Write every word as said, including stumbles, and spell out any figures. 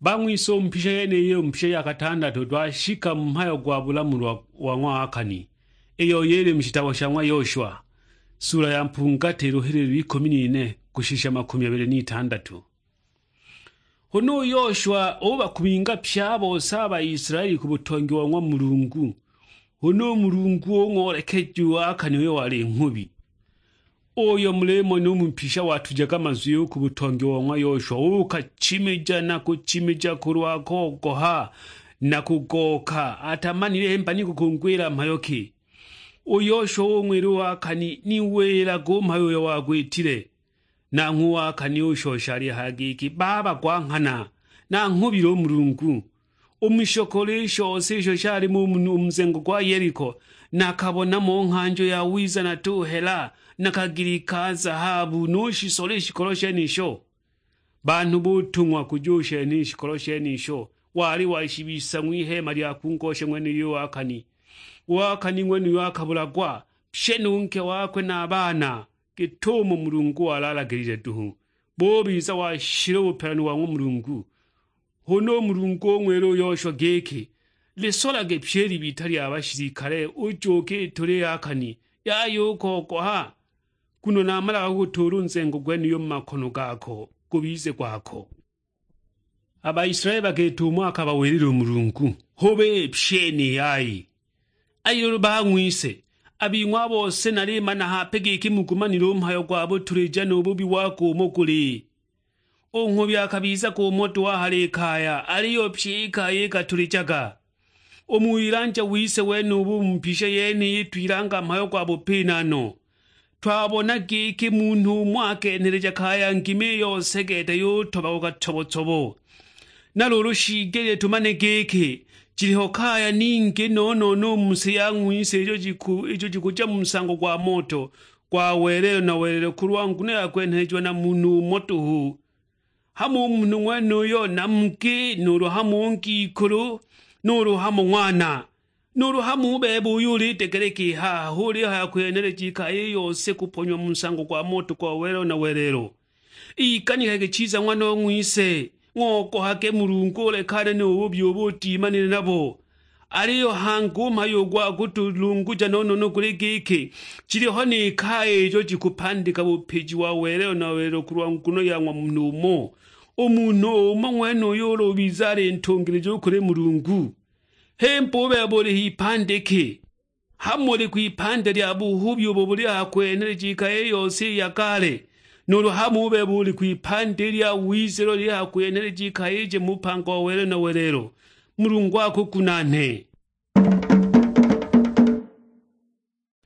bamwiso mpisha yene iyo mpisha ya katandatu twashika mhayo gwa bulamu wa Ng'wakani eyo yele mshitawo sha Ng'wa Yoshua sura ya mpungate roherero ikumi n'ine kushisha makumi abiri n'itandatu. Hono Yoshua oba kubinga pyabo saba Israeli ku butongi wa Ng'wa Mulungu. Hono Mulungu ongorekeju Akani we wali nkubi. Oyo mulemo n'umpisha watujaga mazuyo ku butongi wa Ng'wa Yoshua ukachimija na kuchimija kurwa kokoha na kugoka atamanire mpani kukungwira mayoki. Oyoshua omweru Akani ni wera go mayo wagwitire na Ng'Wakani oshoshari hagiki baba kwankana na nkubiro Mulungu umishokolesho sesho shari mu mzengo kwa Yeriko nakabona mu nkanjo ya wiza na tuhela nakagirika zahabu noshisoleshi koloshenisho bantu butumwa kujusha nishi koloshenisho wali washibisa mwihema lya kunkoshe mwene yo Akani Wakani mwene yo akabulagwa pshenunke wakwe na abana kitomo Mulungu alalagirije duhu bobiza washira ubupelani wa Mulungu. Hono Mulungu omwero Yoshua geke lesolage pyeri bitari abashirikare ujoke tore Akani yayo kokoha kuno namara guturunze ngo gwe niyo makono gako kubize kwako. Aba Israeli bagetumwa akabawerero Mulungu hobe pyeni yayi ayo bangwise abinwa bose narema na hapege kimugumaniro mhayo gwabo tureja n'obubi wako mokuri onkobi akabiza ko moto wa halekaya ariyo pyikaye katurijaga omuyiranja wise we n'ubu mpisha yene yitwiranga mhayo gwabo penano twabona gike muntu mwake nereja kaya ngime yose gete yo toba ugatobotobo naloro shigere tumane geke Chiriho kaya ninge no no no muse yangwise ejo jiku ejo jikuja msango kwa moto kwa werero na werero kurwangu ne yakwenhejwa na munu moto hu hamu munu mweno yo namke nuru hamu onki ikuru nuru hamu mwana nuru hamu bebu yuli tekereki ha huli ha kwenere jika yose kuponywa msango kwa moto kwa werero na werero ikani hege chiza mwana ngwise ngoko hake Mulungu lekane n'obubi obutimane nabo ariyo hanguma yogwa kutulunguja nono no kuligike chiriho ne kae ejo jikupandika bupeji wa werero na werero kurwanguno ya Ng'wa Munumo omuno mangweno yoro bizare ntongerejo kure Mulungu hempo bebore hipandeke hamole kwipande lya buhubi obobuli akwenere jikaye yose yakale Nuru hamu ube buli kuipande lya wizero lya kwenere jikayeje mupango wa werero na werero Mulungu wako kunane